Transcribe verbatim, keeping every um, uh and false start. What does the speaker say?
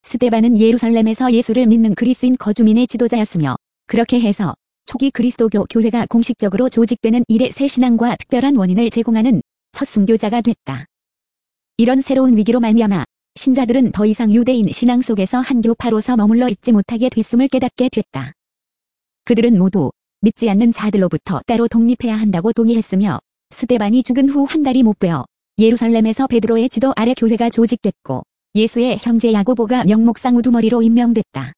스데반은 예루살렘에서 예수를 믿는 그리스인 거주민의 지도자였으며 그렇게 해서 초기 그리스도교 교회가 공식적으로 조직되는 이래 새 신앙과 특별한 원인을 제공하는 첫 순교자가 됐다. 이런 새로운 위기로 말미암아 신자들은 더 이상 유대인 신앙 속에서 한 교파로서 머물러 있지 못하게 됐음을 깨닫게 됐다. 그들은 모두 믿지 않는 자들로부터 따로 독립해야 한다고 동의했으며 스데반이 죽은 후 한 달이 못 되어 예루살렘에서 베드로의 지도 아래 교회가 조직됐고 예수의 형제 야고보가 명목상 우두머리로 임명됐다.